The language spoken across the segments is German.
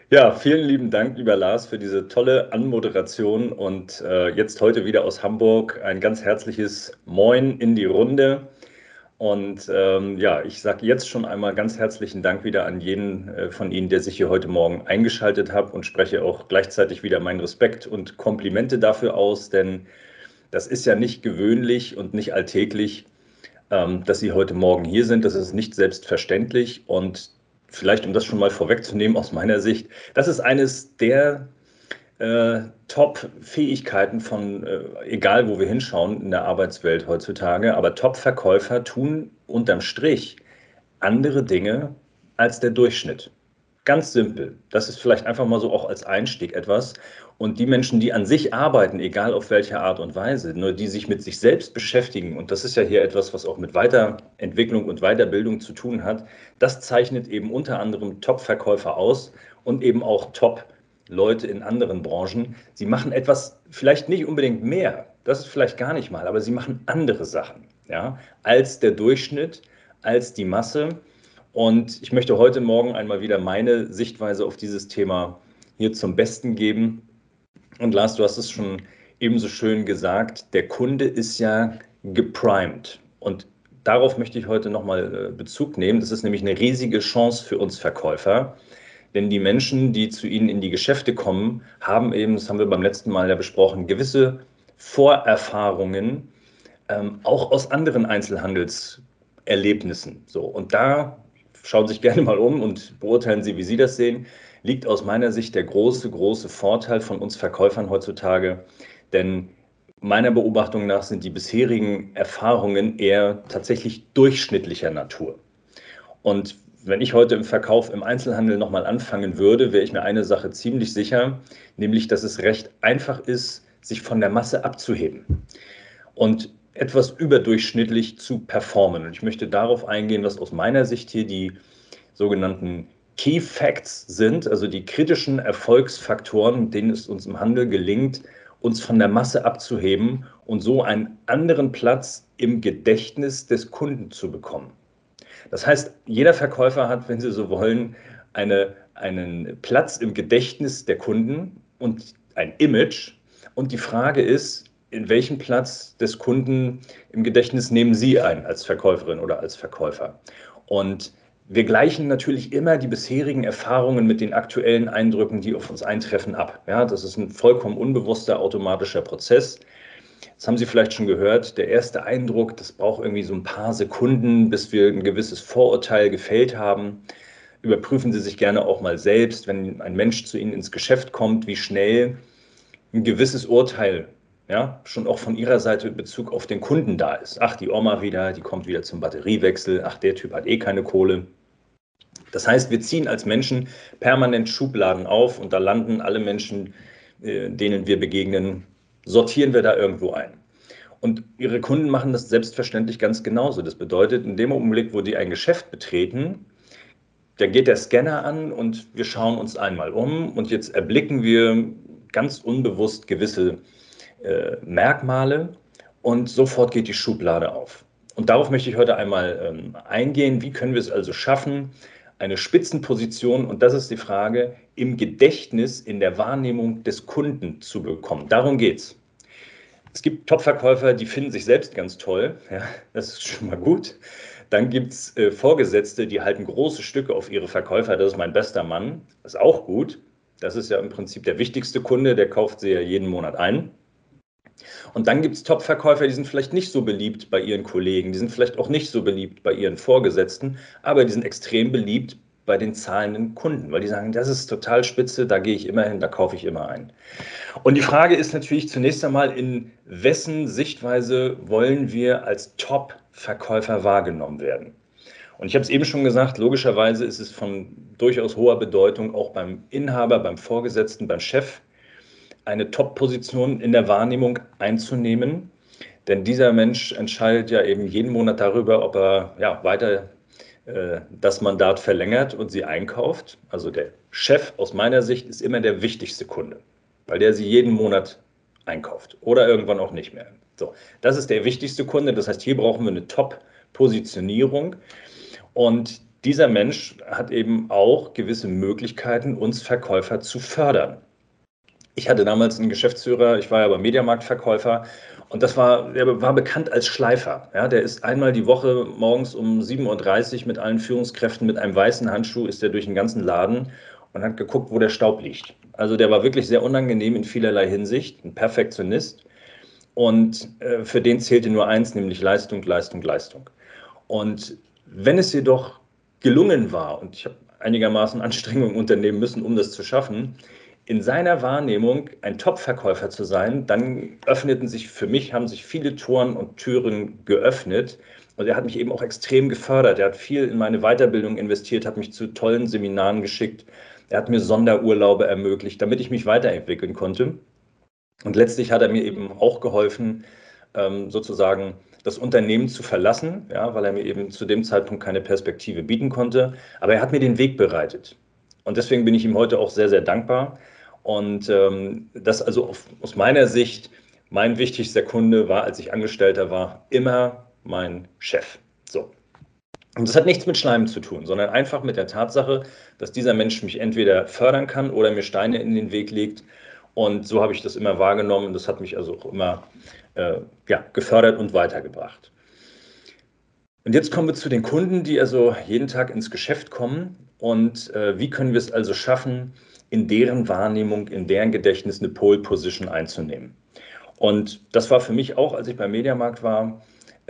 Ja, vielen lieben Dank, lieber Lars, für diese tolle Anmoderation und jetzt heute wieder aus Hamburg ein ganz herzliches Moin in die Runde. Und ja, ich sage jetzt schon einmal ganz herzlichen Dank wieder an jeden von Ihnen, der sich hier heute Morgen eingeschaltet hat und spreche auch gleichzeitig wieder meinen Respekt und Komplimente dafür aus, denn das ist ja nicht gewöhnlich und nicht alltäglich, dass Sie heute Morgen hier sind. Das ist nicht selbstverständlich und vielleicht, um das schon mal vorwegzunehmen aus meiner Sicht, das ist eines der Top-Fähigkeiten von, egal wo wir hinschauen in der Arbeitswelt heutzutage, aber Top-Verkäufer tun unterm Strich andere Dinge als der Durchschnitt. Ganz simpel. Das ist vielleicht einfach mal so auch als Einstieg etwas. Und die Menschen, die an sich arbeiten, egal auf welche Art und Weise, nur die sich mit sich selbst beschäftigen, und das ist ja hier etwas, was auch mit Weiterentwicklung und Weiterbildung zu tun hat, das zeichnet eben unter anderem Top-Verkäufer aus und eben auch Top-Leute in anderen Branchen. Sie machen etwas, vielleicht nicht unbedingt mehr, das ist vielleicht gar nicht mal, aber sie machen andere Sachen, ja, als der Durchschnitt, als die Masse. Und ich möchte heute Morgen einmal wieder meine Sichtweise auf dieses Thema hier zum Besten geben. Und Lars, du hast es schon ebenso schön gesagt, der Kunde ist ja geprimed. Und darauf möchte ich heute nochmal Bezug nehmen. Das ist nämlich eine riesige Chance für uns Verkäufer. Denn die Menschen, die zu Ihnen in die Geschäfte kommen, haben eben, das haben wir beim letzten Mal ja besprochen, gewisse Vorerfahrungen, auch aus anderen Einzelhandelserlebnissen. So, und da schauen Sie sich gerne mal um und beurteilen Sie, wie Sie das sehen, liegt aus meiner Sicht der große, große Vorteil von uns Verkäufern heutzutage. Denn meiner Beobachtung nach sind die bisherigen Erfahrungen eher tatsächlich durchschnittlicher Natur. Und wenn ich heute im Verkauf im Einzelhandel nochmal anfangen würde, wäre ich mir eine Sache ziemlich sicher, nämlich dass es recht einfach ist, sich von der Masse abzuheben und etwas überdurchschnittlich zu performen. Und ich möchte darauf eingehen, was aus meiner Sicht hier die sogenannten Key Facts sind, also die kritischen Erfolgsfaktoren, mit denen es uns im Handel gelingt, uns von der Masse abzuheben und so einen anderen Platz im Gedächtnis des Kunden zu bekommen. Das heißt, jeder Verkäufer hat, wenn Sie so wollen, einen Platz im Gedächtnis der Kunden und ein Image. Und die Frage ist, in welchen Platz des Kunden im Gedächtnis nehmen Sie ein als Verkäuferin oder als Verkäufer? Und wir gleichen natürlich immer die bisherigen Erfahrungen mit den aktuellen Eindrücken, die auf uns eintreffen, ab. Ja, das ist ein vollkommen unbewusster automatischer Prozess. Das haben Sie vielleicht schon gehört. Der erste Eindruck, das braucht irgendwie so ein paar Sekunden, bis wir ein gewisses Vorurteil gefällt haben. Überprüfen Sie sich gerne auch mal selbst, wenn ein Mensch zu Ihnen ins Geschäft kommt, wie schnell ein gewisses Urteil, ja, schon auch von Ihrer Seite in Bezug auf den Kunden da ist. Ach, die Oma wieder, die kommt wieder zum Batteriewechsel. Ach, der Typ hat eh keine Kohle. Das heißt, wir ziehen als Menschen permanent Schubladen auf und da landen alle Menschen, denen wir begegnen, sortieren wir da irgendwo ein. Und Ihre Kunden machen das selbstverständlich ganz genauso. Das bedeutet, in dem Augenblick, wo die ein Geschäft betreten, da geht der Scanner an und wir schauen uns einmal um und jetzt erblicken wir ganz unbewusst gewisse Merkmale und sofort geht die Schublade auf. Und darauf möchte ich heute einmal eingehen. Wie können wir es also schaffen, eine Spitzenposition, und das ist die Frage, im Gedächtnis, in der Wahrnehmung des Kunden zu bekommen? Darum geht es. Es gibt Top-Verkäufer, die finden sich selbst ganz toll. Ja, das ist schon mal gut. Dann gibt es Vorgesetzte, die halten große Stücke auf ihre Verkäufer. Das ist mein bester Mann. Das ist auch gut. Das ist ja im Prinzip der wichtigste Kunde, der kauft sie ja jeden Monat ein. Und dann gibt es Top-Verkäufer, die sind vielleicht nicht so beliebt bei ihren Kollegen, die sind vielleicht auch nicht so beliebt bei ihren Vorgesetzten, aber die sind extrem beliebt bei den zahlenden Kunden, weil die sagen, das ist total spitze, da gehe ich immer hin, da kaufe ich immer ein. Und die Frage ist natürlich zunächst einmal, in wessen Sichtweise wollen wir als Top-Verkäufer wahrgenommen werden? Und ich habe es eben schon gesagt, logischerweise ist es von durchaus hoher Bedeutung, auch beim Inhaber, beim Vorgesetzten, beim Chef, eine Top-Position in der Wahrnehmung einzunehmen. Denn dieser Mensch entscheidet ja eben jeden Monat darüber, ob er ja, weiter das Mandat verlängert und sie einkauft. Also der Chef aus meiner Sicht ist immer der wichtigste Kunde, weil der sie jeden Monat einkauft oder irgendwann auch nicht mehr. So, das ist der wichtigste Kunde. Das heißt, hier brauchen wir eine Top-Positionierung. Und dieser Mensch hat eben auch gewisse Möglichkeiten, uns Verkäufer zu fördern. Ich hatte damals einen Geschäftsführer, ich war ja aber Mediamarktverkäufer und der war bekannt als Schleifer. Ja, der ist einmal die Woche morgens um 7:30 Uhr mit allen Führungskräften mit einem weißen Handschuh ist der durch den ganzen Laden und hat geguckt, wo der Staub liegt. Also der war wirklich sehr unangenehm in vielerlei Hinsicht, ein Perfektionist. Und für den zählte nur eins, nämlich Leistung, Leistung, Leistung. Und wenn es jedoch gelungen war, und ich habe einigermaßen Anstrengungen unternehmen müssen, um das zu schaffen, in seiner Wahrnehmung ein Top-Verkäufer zu sein, dann haben sich viele Toren und Türen geöffnet. Und er hat mich eben auch extrem gefördert. Er hat viel in meine Weiterbildung investiert, hat mich zu tollen Seminaren geschickt. Er hat mir Sonderurlaube ermöglicht, damit ich mich weiterentwickeln konnte. Und letztlich hat er mir eben auch geholfen, sozusagen das Unternehmen zu verlassen, ja, weil er mir eben zu dem Zeitpunkt keine Perspektive bieten konnte. Aber er hat mir den Weg bereitet. Und deswegen bin ich ihm heute auch sehr, sehr dankbar. Und das also aus meiner Sicht, mein wichtigster Kunde war, als ich Angestellter war, immer mein Chef. So. Und das hat nichts mit Schleimen zu tun, sondern einfach mit der Tatsache, dass dieser Mensch mich entweder fördern kann oder mir Steine in den Weg legt. Und so habe ich das immer wahrgenommen und das hat mich also auch immer ja, gefördert und weitergebracht. Und jetzt kommen wir zu den Kunden, die also jeden Tag ins Geschäft kommen. Und wie können wir es also schaffen, in deren Wahrnehmung, in deren Gedächtnis eine Pole Position einzunehmen? Und das war für mich auch, als ich beim Mediamarkt war,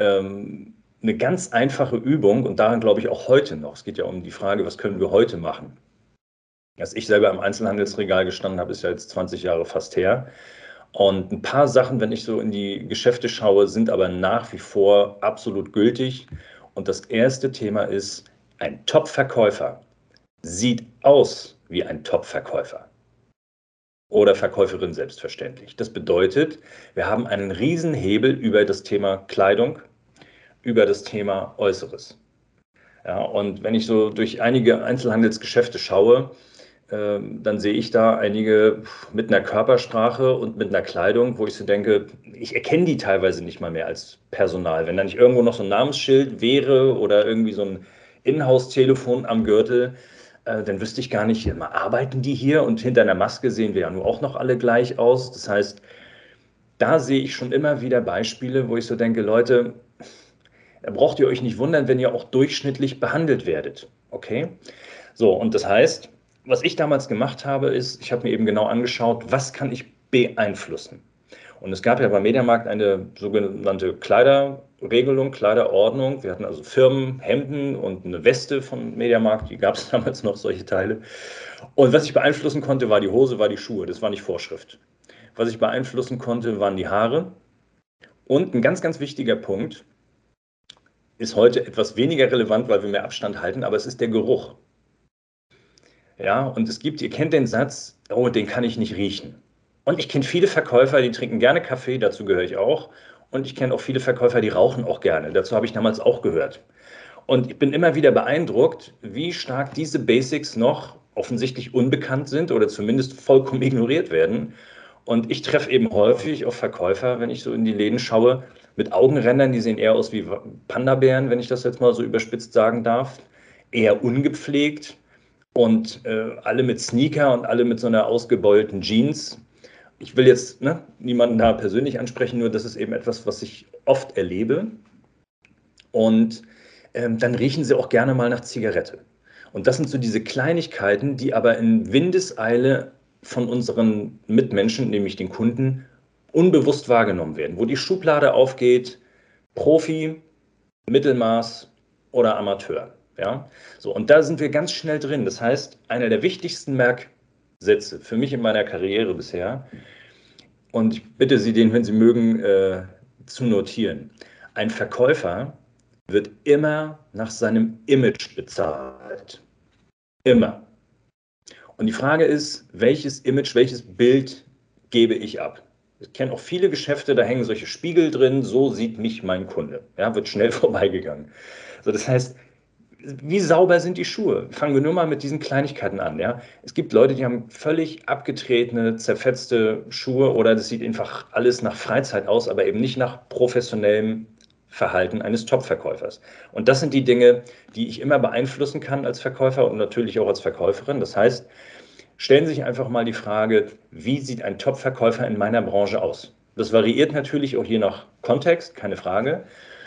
eine ganz einfache Übung und daran glaube ich auch heute noch. Es geht ja um die Frage, was können wir heute machen? Als ich selber im Einzelhandelsregal gestanden habe, ist ja jetzt 20 Jahre fast her. Und ein paar Sachen, wenn ich so in die Geschäfte schaue, sind aber nach wie vor absolut gültig. Und das erste Thema ist, ein Top-Verkäufer sieht aus wie ein Top-Verkäufer. Oder Verkäuferin selbstverständlich. Das bedeutet, wir haben einen riesen Hebel über das Thema Kleidung, über das Thema Äußeres. Ja, und wenn ich so durch einige Einzelhandelsgeschäfte schaue, dann sehe ich da einige mit einer Körpersprache und mit einer Kleidung, wo ich so denke, ich erkenne die teilweise nicht mal mehr als Personal. Wenn da nicht irgendwo noch so ein Namensschild wäre oder irgendwie so ein Inhouse-Telefon am Gürtel, dann wüsste ich gar nicht, arbeiten die hier? Und hinter einer Maske sehen wir ja nur auch noch alle gleich aus. Das heißt, da sehe ich schon immer wieder Beispiele, wo ich so denke, Leute, da braucht ihr euch nicht wundern, wenn ihr auch durchschnittlich behandelt werdet. Okay? So, und das heißt, was ich damals gemacht habe, ist, ich habe mir eben genau angeschaut, was kann ich beeinflussen? Und es gab ja beim Mediamarkt eine sogenannte Kleiderregelung, Kleiderordnung. Wir hatten also Firmenhemden und eine Weste vom Mediamarkt, die gab es damals noch, solche Teile. Und was ich beeinflussen konnte, war die Hose, war die Schuhe, das war nicht Vorschrift. Was ich beeinflussen konnte, waren die Haare. Und ein ganz, ganz wichtiger Punkt, ist heute etwas weniger relevant, weil wir mehr Abstand halten, aber es ist der Geruch. Ja, und ihr kennt den Satz, oh, den kann ich nicht riechen. Und ich kenne viele Verkäufer, die trinken gerne Kaffee, dazu gehöre ich auch. Und ich kenne auch viele Verkäufer, die rauchen auch gerne. Dazu habe ich damals auch gehört. Und ich bin immer wieder beeindruckt, wie stark diese Basics noch offensichtlich unbekannt sind oder zumindest vollkommen ignoriert werden. Und ich treffe eben häufig auf Verkäufer, wenn ich so in die Läden schaue, mit Augenrändern, die sehen eher aus wie Panda-Bären, wenn ich das jetzt mal so überspitzt sagen darf. Eher ungepflegt und alle mit Sneaker und alle mit so einer ausgebeulten Jeans. Ich will jetzt niemanden da persönlich ansprechen, nur das ist eben etwas, was ich oft erlebe. Und dann riechen sie auch gerne mal nach Zigarette. Und das sind so diese Kleinigkeiten, die aber in Windeseile von unseren Mitmenschen, nämlich den Kunden, unbewusst wahrgenommen werden. Wo die Schublade aufgeht, Profi, Mittelmaß oder Amateur. Ja? So, und da sind wir ganz schnell drin. Das heißt, einer der wichtigsten Merksätze für mich in meiner Karriere bisher, und ich bitte Sie, den, wenn Sie mögen, zu notieren. Ein Verkäufer wird immer nach seinem Image bezahlt. Immer. Und die Frage ist, welches Image, welches Bild gebe ich ab? Ich kenne auch viele Geschäfte, da hängen solche Spiegel drin, so sieht mich mein Kunde. Ja, wird schnell vorbeigegangen. Also das heißt, wie sauber sind die Schuhe? Fangen wir nur mal mit diesen Kleinigkeiten an. Ja? Es gibt Leute, die haben völlig abgetretene, zerfetzte Schuhe oder das sieht einfach alles nach Freizeit aus, aber eben nicht nach professionellem Verhalten eines Top-Verkäufers. Und das sind die Dinge, die ich immer beeinflussen kann als Verkäufer und natürlich auch als Verkäuferin. Das heißt, stellen Sie sich einfach mal die Frage, wie sieht ein Top-Verkäufer in meiner Branche aus? Das variiert natürlich auch je nach Kontext, keine Frage.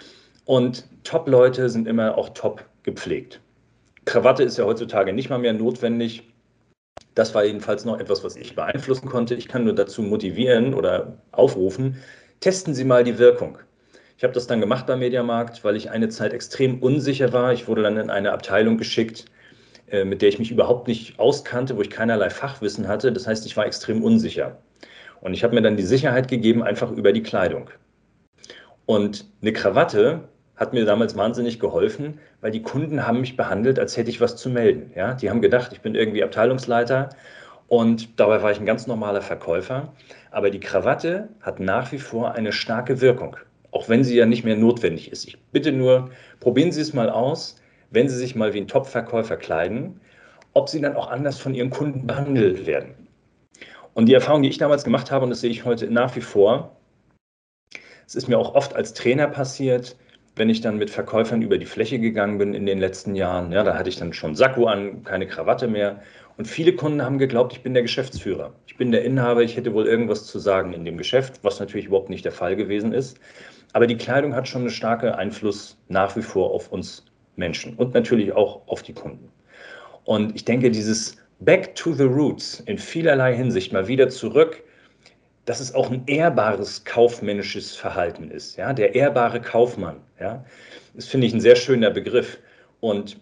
Und Top-Leute sind immer auch top gepflegt. Krawatte ist ja heutzutage nicht mal mehr notwendig. Das war jedenfalls noch etwas, was ich beeinflussen konnte. Ich kann nur dazu motivieren oder aufrufen, testen Sie mal die Wirkung. Ich habe das dann gemacht beim Mediamarkt, weil ich eine Zeit extrem unsicher war. Ich wurde dann in eine Abteilung geschickt, mit der ich mich überhaupt nicht auskannte, wo ich keinerlei Fachwissen hatte. Das heißt, ich war extrem unsicher. Und ich habe mir dann die Sicherheit gegeben, einfach über die Kleidung. Und eine Krawatte hat mir damals wahnsinnig geholfen, weil die Kunden haben mich behandelt, als hätte ich was zu melden. Ja? Die haben gedacht, ich bin irgendwie Abteilungsleiter und dabei war ich ein ganz normaler Verkäufer. Aber die Krawatte hat nach wie vor eine starke Wirkung, auch wenn sie ja nicht mehr notwendig ist. Ich bitte nur, probieren Sie es mal aus, wenn Sie sich mal wie ein Top-Verkäufer kleiden, ob Sie dann auch anders von Ihren Kunden behandelt werden. Und die Erfahrung, die ich damals gemacht habe, und das sehe ich heute nach wie vor, es ist mir auch oft als Trainer passiert, wenn ich dann mit Verkäufern über die Fläche gegangen bin in den letzten Jahren. Ja, da hatte ich dann schon Sakko an, keine Krawatte mehr. Und viele Kunden haben geglaubt, ich bin der Geschäftsführer. Ich bin der Inhaber, ich hätte wohl irgendwas zu sagen in dem Geschäft, was natürlich überhaupt nicht der Fall gewesen ist. Aber die Kleidung hat schon einen starken Einfluss nach wie vor auf uns Menschen und natürlich auch auf die Kunden. Und ich denke, dieses Back to the Roots in vielerlei Hinsicht mal wieder zurück, dass es auch ein ehrbares kaufmännisches Verhalten ist. Ja? Der ehrbare Kaufmann. Ja? Das finde ich ein sehr schöner Begriff. Und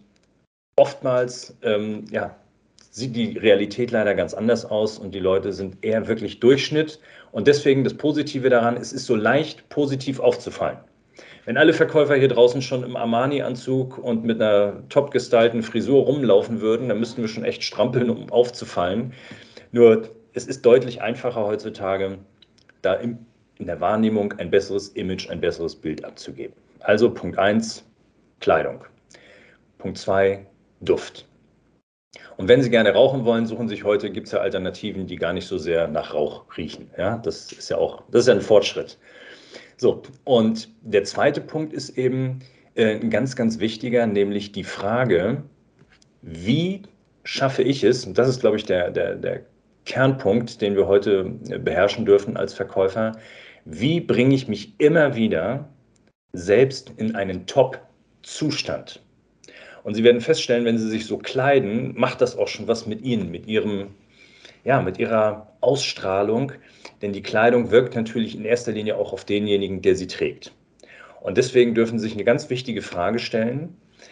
oftmals ja, sieht die Realität leider ganz anders aus und die Leute sind eher wirklich Durchschnitt. Und deswegen das Positive daran, es ist so leicht, positiv aufzufallen. Wenn alle Verkäufer hier draußen schon im Armani-Anzug und mit einer top gestylten Frisur rumlaufen würden, dann müssten wir schon echt strampeln, um aufzufallen. Nur es ist deutlich einfacher heutzutage, da in der Wahrnehmung ein besseres Image, ein besseres Bild abzugeben. Also Punkt 1, Kleidung. Punkt 2, Duft. Und wenn Sie gerne rauchen wollen, suchen sich heute, gibt es ja Alternativen, die gar nicht so sehr nach Rauch riechen. Ja, das ist ja ein Fortschritt. So, und der zweite Punkt ist eben ein ganz, ganz wichtiger, nämlich die Frage, wie schaffe ich es, und das ist, glaube ich, der Kernpunkt, den wir heute beherrschen dürfen als Verkäufer, wie bringe ich mich immer wieder selbst in einen Top-Zustand? Und Sie werden feststellen, wenn Sie sich so kleiden, macht das auch schon was mit Ihnen, mit Ihrer Ausstrahlung, denn die Kleidung wirkt natürlich in erster Linie auch auf denjenigen, der sie trägt. Und deswegen dürfen Sie sich eine ganz wichtige Frage stellen: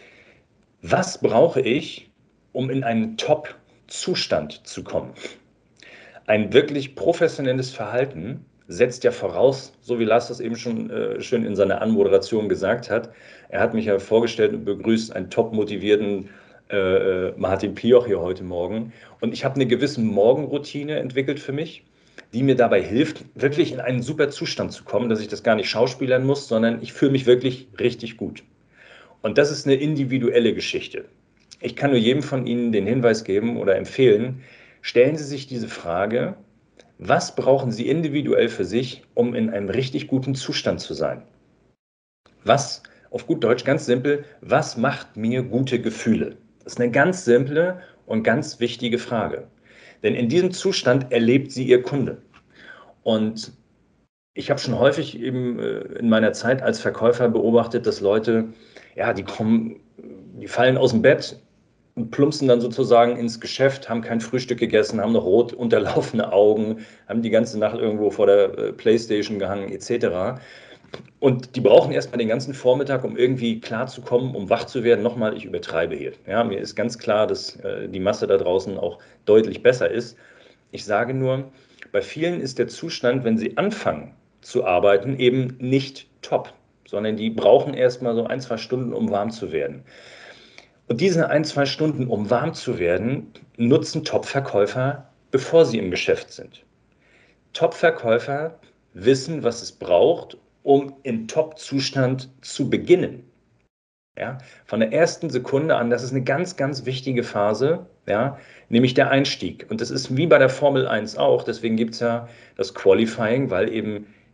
Was brauche ich, um in einen Top-Zustand zu kommen? Ein wirklich professionelles Verhalten setzt ja voraus, so wie Lars das eben schon schön in seiner Anmoderation gesagt hat. Er hat mich ja vorgestellt und begrüßt, einen top motivierten Martin Pioch hier heute Morgen. Und ich habe eine gewisse Morgenroutine entwickelt für mich, die mir dabei hilft, wirklich in einen super Zustand zu kommen, dass ich das gar nicht schauspielern muss, sondern ich fühle mich wirklich richtig gut. Und das ist eine individuelle Geschichte. Ich kann nur jedem von Ihnen den Hinweis geben oder empfehlen, stellen Sie sich diese Frage: Was brauchen Sie individuell für sich, um in einem richtig guten Zustand zu sein? Was, auf gut Deutsch, ganz simpel, was macht mir gute Gefühle? Das ist eine ganz simple und ganz wichtige Frage. Denn in diesem Zustand erlebt sie Ihr Kunde. Und ich habe schon häufig eben in meiner Zeit als Verkäufer beobachtet, dass Leute, ja, die fallen aus dem Bett und plumpsen dann sozusagen ins Geschäft, haben kein Frühstück gegessen, haben noch rot unterlaufene Augen, haben die ganze Nacht irgendwo vor der Playstation gehangen, etc. Und die brauchen erstmal den ganzen Vormittag, um irgendwie klarzukommen, um wach zu werden. Nochmal, ich übertreibe hier. Ja, mir ist ganz klar, dass die Masse da draußen auch deutlich besser ist. Ich sage nur, bei vielen ist der Zustand, wenn sie anfangen zu arbeiten, eben nicht top, sondern die brauchen erstmal so 1, 2 Stunden, um warm zu werden. Und diese 1, 2 Stunden, um warm zu werden, nutzen Top-Verkäufer, bevor sie im Geschäft sind. Top-Verkäufer wissen, was es braucht, um im Top-Zustand zu beginnen. Ja, von der ersten Sekunde an, das ist eine ganz, ganz wichtige Phase, ja, nämlich der Einstieg. Und das ist wie bei der Formel 1 auch, deswegen gibt es ja das Qualifying, weil eben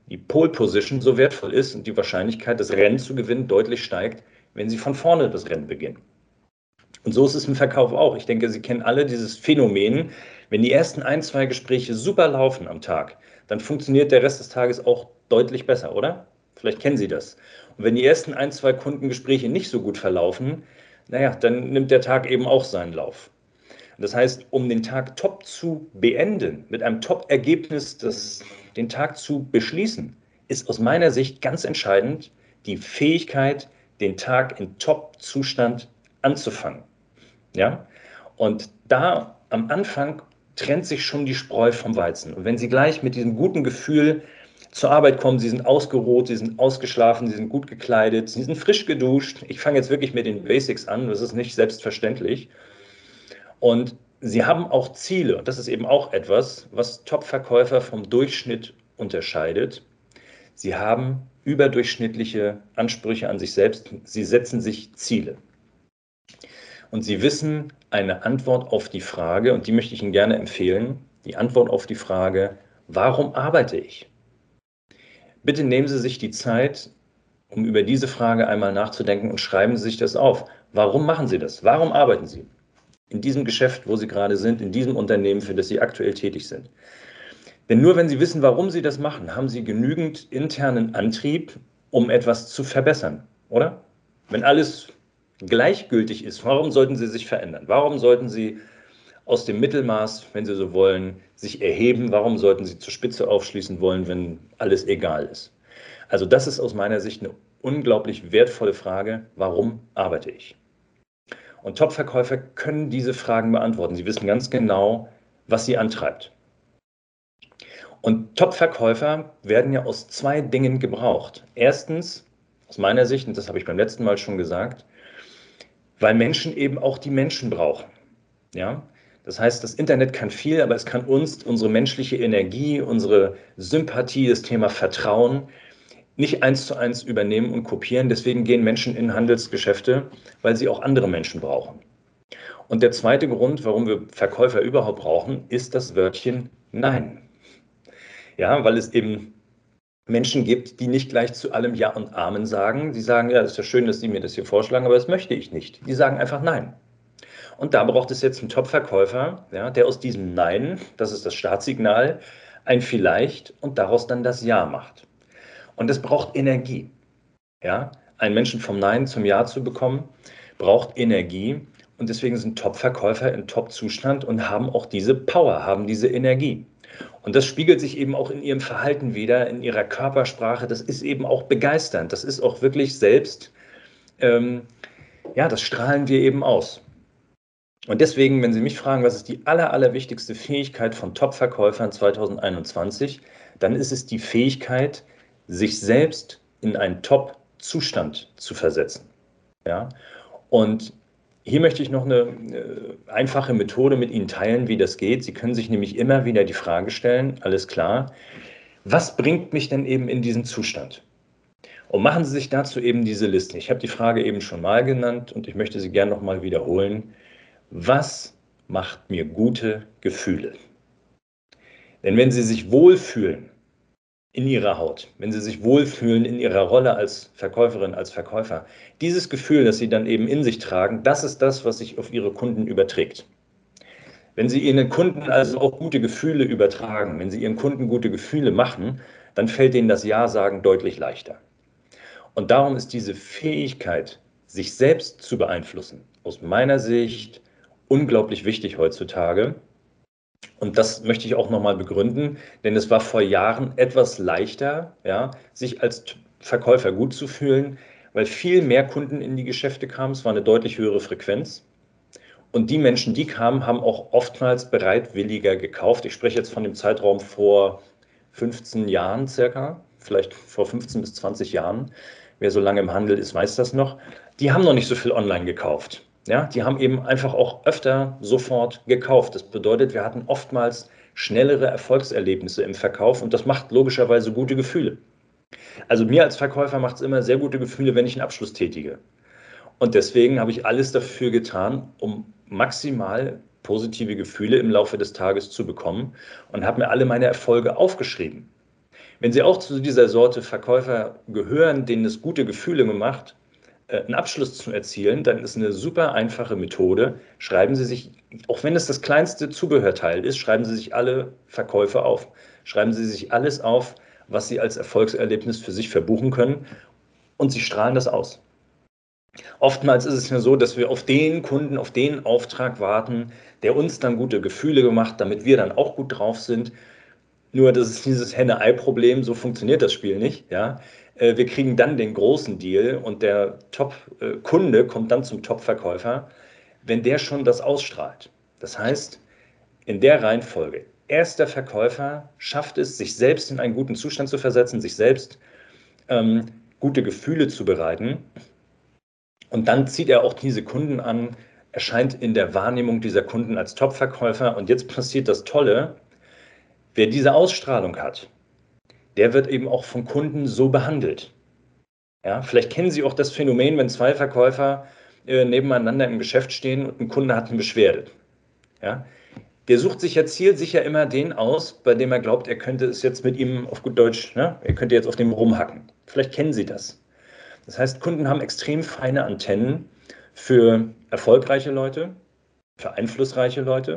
die Pole Position so wertvoll ist und die Wahrscheinlichkeit, das Rennen zu gewinnen, deutlich steigt, wenn Sie von vorne das Rennen beginnen. Und so ist es im Verkauf auch. Ich denke, Sie kennen alle dieses Phänomen, wenn die ersten 1, 2 Gespräche super laufen am Tag, dann funktioniert der Rest des Tages auch deutlich besser, oder? Vielleicht kennen Sie das. Und wenn die ersten 1, 2 Kundengespräche nicht so gut verlaufen, naja, dann nimmt der Tag eben auch seinen Lauf. Das heißt, um den Tag top zu beenden, mit einem Top-Ergebnis den Tag zu beschließen, ist aus meiner Sicht ganz entscheidend die Fähigkeit, den Tag in Top-Zustand anzufangen. Ja? Und da am Anfang trennt sich schon die Spreu vom Weizen. Und wenn Sie gleich mit diesem guten Gefühl zur Arbeit kommen, Sie sind ausgeruht, Sie sind ausgeschlafen, Sie sind gut gekleidet, Sie sind frisch geduscht. Ich fange jetzt wirklich mit den Basics an, das ist nicht selbstverständlich. Und Sie haben auch Ziele. Und das ist eben auch etwas, was Top-Verkäufer vom Durchschnitt unterscheidet. Sie haben überdurchschnittliche Ansprüche an sich selbst. Sie setzen sich Ziele. Und Sie wissen eine Antwort auf die Frage, und die möchte ich Ihnen gerne empfehlen, die Antwort auf die Frage, warum arbeite ich? Bitte nehmen Sie sich die Zeit, um über diese Frage einmal nachzudenken und schreiben Sie sich das auf. Warum machen Sie das? Warum arbeiten Sie in diesem Geschäft, wo Sie gerade sind, in diesem Unternehmen, für das Sie aktuell tätig sind? Denn nur wenn Sie wissen, warum Sie das machen, haben Sie genügend internen Antrieb, um etwas zu verbessern, oder? Wenn alles gleichgültig ist, warum sollten Sie sich verändern? Warum sollten Sie aus dem Mittelmaß, wenn Sie so wollen, sich erheben? Warum sollten Sie zur Spitze aufschließen wollen, wenn alles egal ist? Also das ist aus meiner Sicht eine unglaublich wertvolle Frage. Warum arbeite ich? Und Top-Verkäufer können diese Fragen beantworten. Sie wissen ganz genau, was sie antreibt. Und Top-Verkäufer werden ja aus 2 Dingen gebraucht. Erstens, aus meiner Sicht, und das habe ich beim letzten Mal schon gesagt, weil Menschen eben auch die Menschen brauchen. Ja? Das heißt, das Internet kann viel, aber es kann uns, unsere menschliche Energie, unsere Sympathie, das Thema Vertrauen nicht 1:1 übernehmen und kopieren. Deswegen gehen Menschen in Handelsgeschäfte, weil sie auch andere Menschen brauchen. Und der zweite Grund, warum wir Verkäufer überhaupt brauchen, ist das Wörtchen Nein. Ja, weil es eben Menschen gibt, die nicht gleich zu allem Ja und Amen sagen. Die sagen, ja, ist ja schön, dass Sie mir das hier vorschlagen, aber das möchte ich nicht. Die sagen einfach Nein. Und da braucht es jetzt einen Top-Verkäufer, ja, der aus diesem Nein, das ist das Startsignal, ein Vielleicht und daraus dann das Ja macht. Und das braucht Energie. Ja? Einen Menschen vom Nein zum Ja zu bekommen, braucht Energie. Und deswegen sind Top-Verkäufer in Top-Zustand und haben auch diese Power, haben diese Energie. Und das spiegelt sich eben auch in ihrem Verhalten wider, in ihrer Körpersprache. Das ist eben auch begeisternd. Das ist auch wirklich selbst, ja, das strahlen wir eben aus. Und deswegen, wenn Sie mich fragen, was ist die allerwichtigste Fähigkeit von Top-Verkäufern 2021, dann ist es die Fähigkeit, sich selbst in einen Top-Zustand zu versetzen. Ja? Und hier möchte ich noch eine einfache Methode mit Ihnen teilen, wie das geht. Sie können sich nämlich immer wieder die Frage stellen, alles klar, was bringt mich denn eben in diesen Zustand? Und machen Sie sich dazu eben diese Liste. Ich habe die Frage eben schon mal genannt und ich möchte sie gerne noch mal wiederholen. Was macht mir gute Gefühle? Denn wenn Sie sich wohlfühlen in Ihrer Haut, wenn Sie sich wohlfühlen in Ihrer Rolle als Verkäuferin, als Verkäufer, dieses Gefühl, das Sie dann eben in sich tragen, das ist das, was sich auf Ihre Kunden überträgt. Wenn Sie Ihren Kunden also auch gute Gefühle übertragen, wenn Sie Ihren Kunden gute Gefühle machen, dann fällt Ihnen das Ja-Sagen deutlich leichter. Und darum ist diese Fähigkeit, sich selbst zu beeinflussen, aus meiner Sicht unglaublich wichtig heutzutage. Und das möchte ich auch nochmal begründen, denn es war vor Jahren etwas leichter, ja, sich als Verkäufer gut zu fühlen, weil viel mehr Kunden in die Geschäfte kamen. Es war eine deutlich höhere Frequenz. Und die Menschen, die kamen, haben auch oftmals bereitwilliger gekauft. Ich spreche jetzt von dem Zeitraum vor 15 Jahren circa, vielleicht vor 15 bis 20 Jahren. Wer so lange im Handel ist, weiß das noch. Die haben noch nicht so viel online gekauft. Ja, die haben eben einfach auch öfter sofort gekauft. Das bedeutet, wir hatten oftmals schnellere Erfolgserlebnisse im Verkauf und das macht logischerweise gute Gefühle. Also mir als Verkäufer macht es immer sehr gute Gefühle, wenn ich einen Abschluss tätige. Und deswegen habe ich alles dafür getan, um maximal positive Gefühle im Laufe des Tages zu bekommen und habe mir alle meine Erfolge aufgeschrieben. Wenn Sie auch zu dieser Sorte Verkäufer gehören, denen es gute Gefühle macht, einen Abschluss zu erzielen, dann ist eine super einfache Methode. Schreiben Sie sich, auch wenn es das kleinste Zubehörteil ist, schreiben Sie sich alle Verkäufe auf. Schreiben Sie sich alles auf, was Sie als Erfolgserlebnis für sich verbuchen können, und Sie strahlen das aus. Oftmals ist es ja so, dass wir auf den Kunden, auf den Auftrag warten, der uns dann gute Gefühle gemacht, damit wir dann auch gut drauf sind. Nur das ist dieses Henne-Ei-Problem, so funktioniert das Spiel nicht. Ja? Wir kriegen dann den großen Deal und der Top-Kunde kommt dann zum Top-Verkäufer, wenn der schon das ausstrahlt. Das heißt, in der Reihenfolge, erster Verkäufer schafft es, sich selbst in einen guten Zustand zu versetzen, sich selbst ähm, gute Gefühle zu bereiten, und dann zieht er auch diese Kunden an, erscheint in der Wahrnehmung dieser Kunden als Top-Verkäufer. Und jetzt passiert das Tolle: Wer diese Ausstrahlung hat, der wird eben auch von Kunden so behandelt. Ja, vielleicht kennen Sie auch das Phänomen, wenn zwei Verkäufer nebeneinander im Geschäft stehen und ein Kunde hat eine Beschwerde. Ja, der sucht sich ja zielsicher immer den aus, bei dem er glaubt, er könnte es jetzt mit ihm auf gut Deutsch, ne, er könnte jetzt auf dem rumhacken. Vielleicht kennen Sie das. Das heißt, Kunden haben extrem feine Antennen für erfolgreiche Leute, für einflussreiche Leute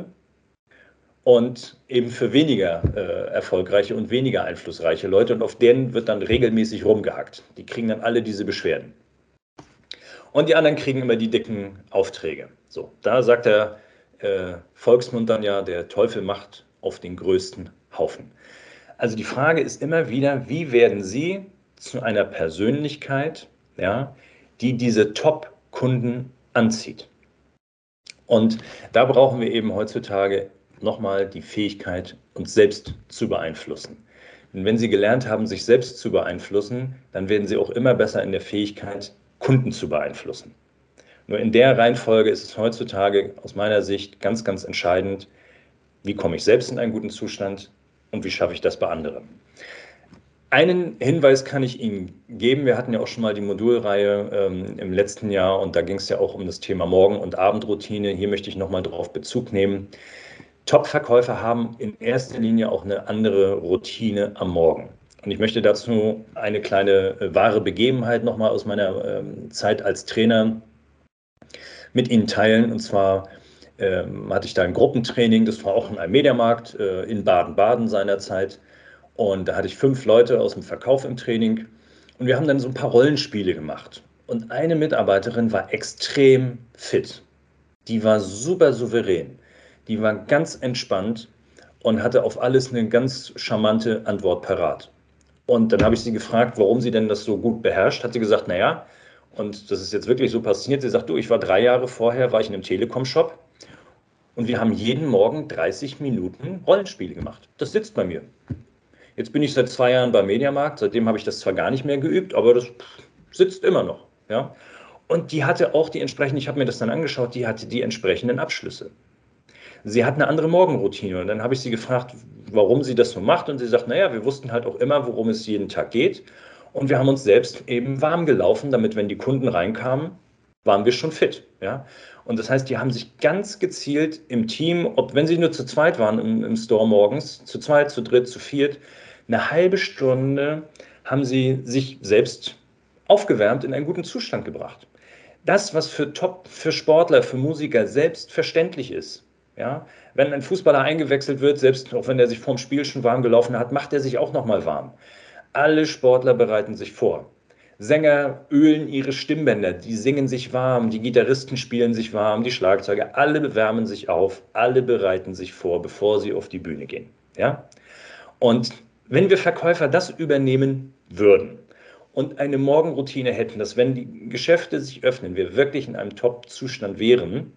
und eben für weniger erfolgreiche und weniger einflussreiche Leute. Und auf denen wird dann regelmäßig rumgehackt. Die kriegen dann alle diese Beschwerden. Und die anderen kriegen immer die dicken Aufträge. So, da sagt der Volksmund dann ja, der Teufel macht auf den größten Haufen. Also die Frage ist immer wieder, wie werden Sie zu einer Persönlichkeit, ja, die diese Top-Kunden anzieht? Und da brauchen wir eben heutzutage nochmal die Fähigkeit, uns selbst zu beeinflussen. Und wenn Sie gelernt haben, sich selbst zu beeinflussen, dann werden Sie auch immer besser in der Fähigkeit, Kunden zu beeinflussen. Nur in der Reihenfolge ist es heutzutage aus meiner Sicht ganz, ganz entscheidend, wie komme ich selbst in einen guten Zustand und wie schaffe ich das bei anderen. Einen Hinweis kann ich Ihnen geben. Wir hatten ja auch schon mal die Modulreihe im letzten Jahr und da ging es ja auch um das Thema Morgen- und Abendroutine. Hier möchte ich nochmal darauf Bezug nehmen. Top-Verkäufer haben in erster Linie auch eine andere Routine am Morgen. Und ich möchte dazu eine kleine wahre Begebenheit nochmal aus meiner Zeit als Trainer mit Ihnen teilen. Und zwar hatte ich da ein Gruppentraining, das war auch in einem Mediamarkt in Baden-Baden seinerzeit. Und da hatte ich 5 Leute aus dem Verkauf im Training und wir haben dann so ein paar Rollenspiele gemacht. Und eine Mitarbeiterin war extrem fit. Die war super souverän. Die war ganz entspannt und hatte auf alles eine ganz charmante Antwort parat. Und dann habe ich sie gefragt, warum sie denn das so gut beherrscht. Hat sie gesagt, naja, und das ist jetzt wirklich so passiert. Sie sagt, du, ich war 3 Jahre vorher, war ich in einem Telekom-Shop und wir haben jeden Morgen 30 Minuten Rollenspiele gemacht. Das sitzt bei mir. Jetzt bin ich seit 2 Jahren beim Mediamarkt, seitdem habe ich das zwar gar nicht mehr geübt, aber das sitzt immer noch. Ja? Und die hatte auch die entsprechenden, ich habe mir das dann angeschaut, die hatte die entsprechenden Abschlüsse. Sie hat eine andere Morgenroutine und dann habe ich sie gefragt, warum sie das so macht und sie sagt, naja, wir wussten halt auch immer, worum es jeden Tag geht und wir haben uns selbst eben warm gelaufen, damit, wenn die Kunden reinkamen, waren wir schon fit. Ja? Und das heißt, die haben sich ganz gezielt im Team, ob wenn sie nur zu zweit waren im Store morgens, zu zweit, zu dritt, zu viert, eine halbe Stunde haben sie sich selbst aufgewärmt, in einen guten Zustand gebracht. Das, was für Sportler, für Musiker selbstverständlich ist. Ja? Wenn ein Fußballer eingewechselt wird, selbst auch wenn er sich vorm Spiel schon warm gelaufen hat, macht er sich auch nochmal warm. Alle Sportler bereiten sich vor. Sänger ölen ihre Stimmbänder, die singen sich warm, die Gitarristen spielen sich warm, die Schlagzeuger, alle wärmen sich auf, alle bereiten sich vor, bevor sie auf die Bühne gehen. Ja? Und wenn wir Verkäufer das übernehmen würden und eine Morgenroutine hätten, dass wenn die Geschäfte sich öffnen, wir wirklich in einem Top-Zustand wären,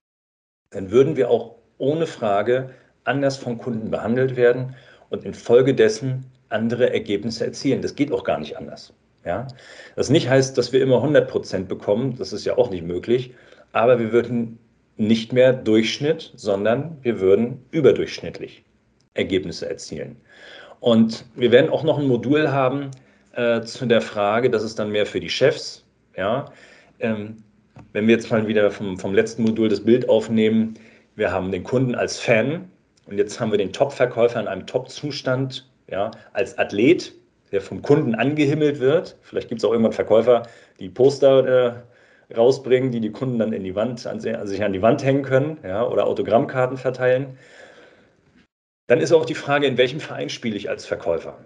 dann würden wir auch ohne Frage anders von Kunden behandelt werden und infolgedessen andere Ergebnisse erzielen. Das geht auch gar nicht anders. Ja? Das nicht heißt, dass wir immer 100% bekommen, das ist ja auch nicht möglich, aber wir würden nicht mehr Durchschnitt, sondern wir würden überdurchschnittlich Ergebnisse erzielen. Und wir werden auch noch ein Modul haben zu der Frage, das ist dann mehr für die Chefs. Ja? Wenn wir jetzt mal wieder vom letzten Modul das Bild aufnehmen, wir haben den Kunden als Fan und jetzt haben wir den Top-Verkäufer in einem Top-Zustand ja, als Athlet, der vom Kunden angehimmelt wird. Vielleicht gibt es auch irgendwann Verkäufer, die Poster rausbringen, die Kunden dann in die Wand, sich an die Wand hängen können, ja, oder Autogrammkarten verteilen. Dann ist auch die Frage, in welchem Verein spiele ich als Verkäufer?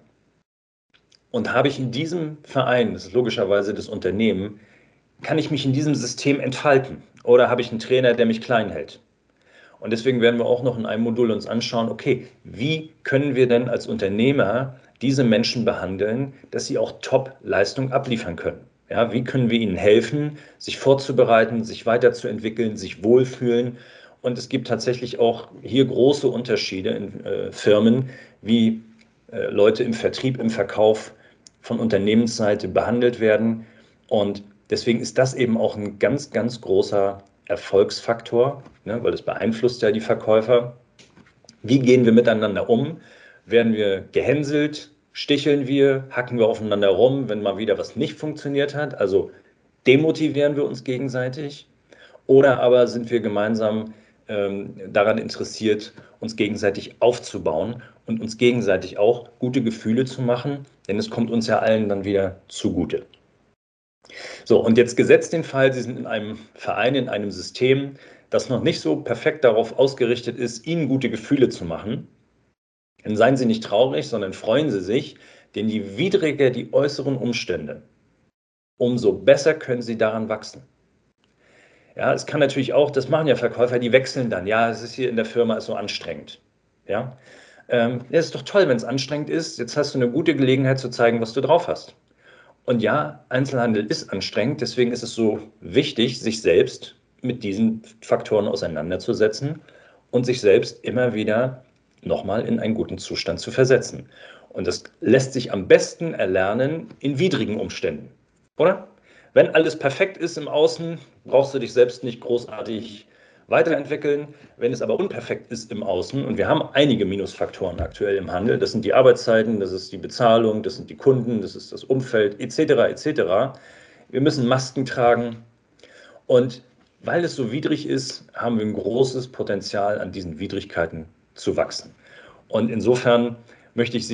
Und habe ich in diesem Verein, das ist logischerweise das Unternehmen, kann ich mich in diesem System entfalten? Oder habe ich einen Trainer, der mich klein hält? Und deswegen werden wir auch noch in einem Modul uns anschauen, okay, wie können wir denn als Unternehmer diese Menschen behandeln, dass sie auch Top-Leistung abliefern können? Ja, wie können wir ihnen helfen, sich vorzubereiten, sich weiterzuentwickeln, sich wohlfühlen? Und es gibt tatsächlich auch hier große Unterschiede in Firmen, wie Leute im Vertrieb, im Verkauf von Unternehmensseite behandelt werden. Und deswegen ist das eben auch ein ganz, ganz großer Erfolgsfaktor, ne, weil es beeinflusst ja die Verkäufer. Wie gehen wir miteinander um? Werden wir gehänselt? Sticheln wir? Hacken wir aufeinander rum, wenn mal wieder was nicht funktioniert hat? Also demotivieren wir uns gegenseitig? Oder aber sind wir gemeinsam daran interessiert, uns gegenseitig aufzubauen und uns gegenseitig auch gute Gefühle zu machen, denn es kommt uns ja allen dann wieder zugute. So, und jetzt gesetzt den Fall, Sie sind in einem Verein, in einem System, das noch nicht so perfekt darauf ausgerichtet ist, Ihnen gute Gefühle zu machen. Dann seien Sie nicht traurig, sondern freuen Sie sich, denn je widriger die äußeren Umstände, umso besser können Sie daran wachsen. Ja, es kann natürlich auch, das machen ja Verkäufer, die wechseln dann. Ja, es ist hier in der Firma ist so anstrengend. Ja, es ist doch toll, wenn es anstrengend ist. Jetzt hast du eine gute Gelegenheit zu zeigen, was du drauf hast. Und ja, Einzelhandel ist anstrengend, deswegen ist es so wichtig, sich selbst mit diesen Faktoren auseinanderzusetzen und sich selbst immer wieder nochmal in einen guten Zustand zu versetzen. Und das lässt sich am besten erlernen in widrigen Umständen, oder? Wenn alles perfekt ist im Außen, brauchst du dich selbst nicht großartig weiterentwickeln. Wenn es aber unperfekt ist im Außen, und wir haben einige Minusfaktoren aktuell im Handel, das sind die Arbeitszeiten, das ist die Bezahlung, das sind die Kunden, das ist das Umfeld, etc., etc. Wir müssen Masken tragen und weil es so widrig ist, haben wir ein großes Potenzial, an diesen Widrigkeiten zu wachsen. Und insofern möchte ich Sie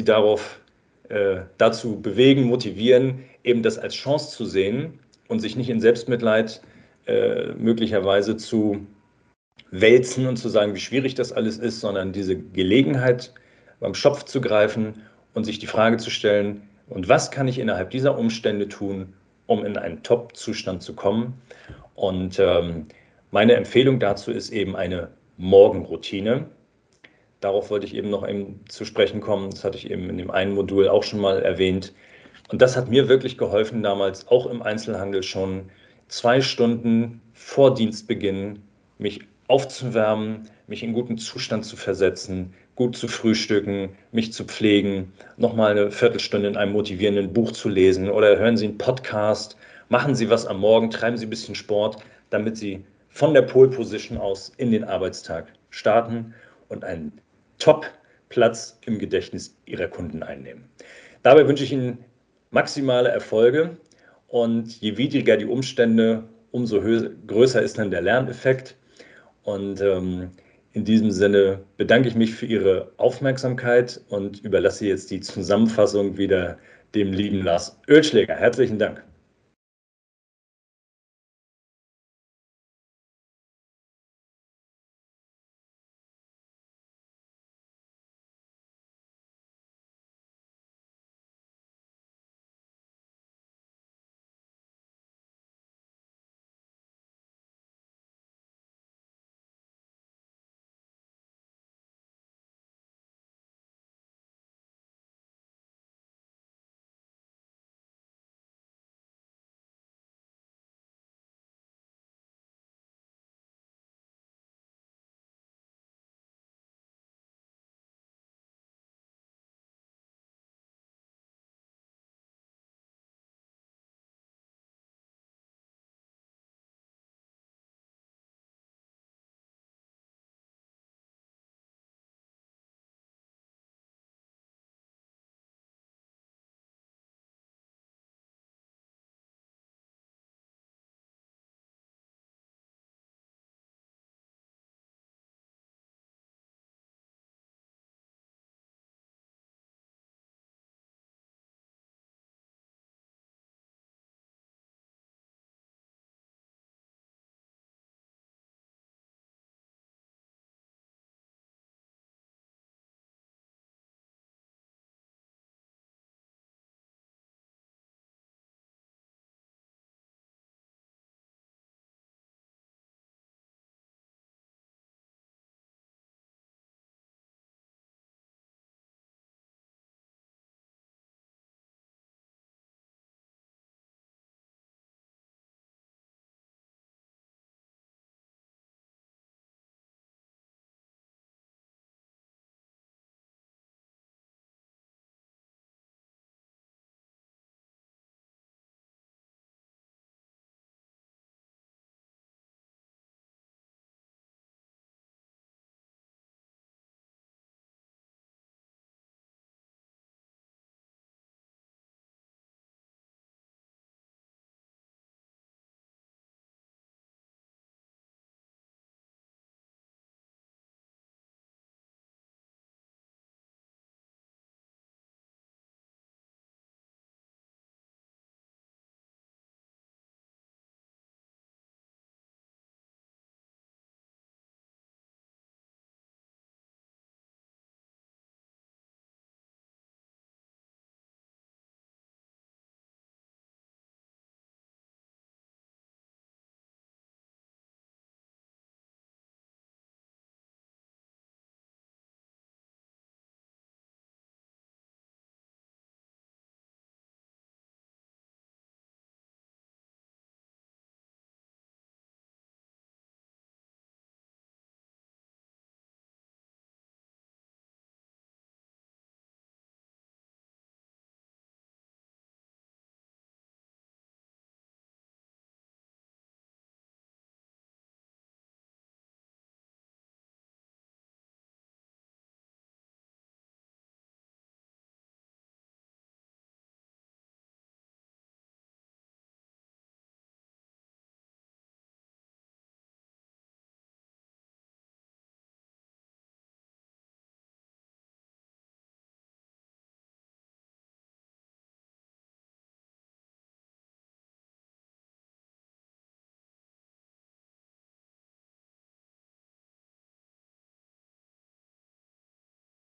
dazu bewegen, motivieren, eben das als Chance zu sehen und sich nicht in Selbstmitleid möglicherweise zu wälzen und zu sagen, wie schwierig das alles ist, sondern diese Gelegenheit beim Schopf zu greifen und sich die Frage zu stellen, und was kann ich innerhalb dieser Umstände tun, um in einen Top-Zustand zu kommen? Und meine Empfehlung dazu ist eben eine Morgenroutine. Darauf wollte ich eben noch eben zu sprechen kommen. Das hatte ich eben in dem einen Modul auch schon mal erwähnt. Und das hat mir wirklich geholfen, damals auch im Einzelhandel schon 2 Stunden vor Dienstbeginn mich aufzuwärmen, mich in guten Zustand zu versetzen, gut zu frühstücken, mich zu pflegen, nochmal eine Viertelstunde in einem motivierenden Buch zu lesen oder hören Sie einen Podcast, machen Sie was am Morgen, treiben Sie ein bisschen Sport, damit Sie von der Pole Position aus in den Arbeitstag starten und einen Top-Platz im Gedächtnis Ihrer Kunden einnehmen. Dabei wünsche ich Ihnen maximale Erfolge und je widriger die Umstände, umso größer ist dann der Lerneffekt. Und in diesem Sinne bedanke ich mich für Ihre Aufmerksamkeit und überlasse jetzt die Zusammenfassung wieder dem lieben Lars Oelschläger. Herzlichen Dank.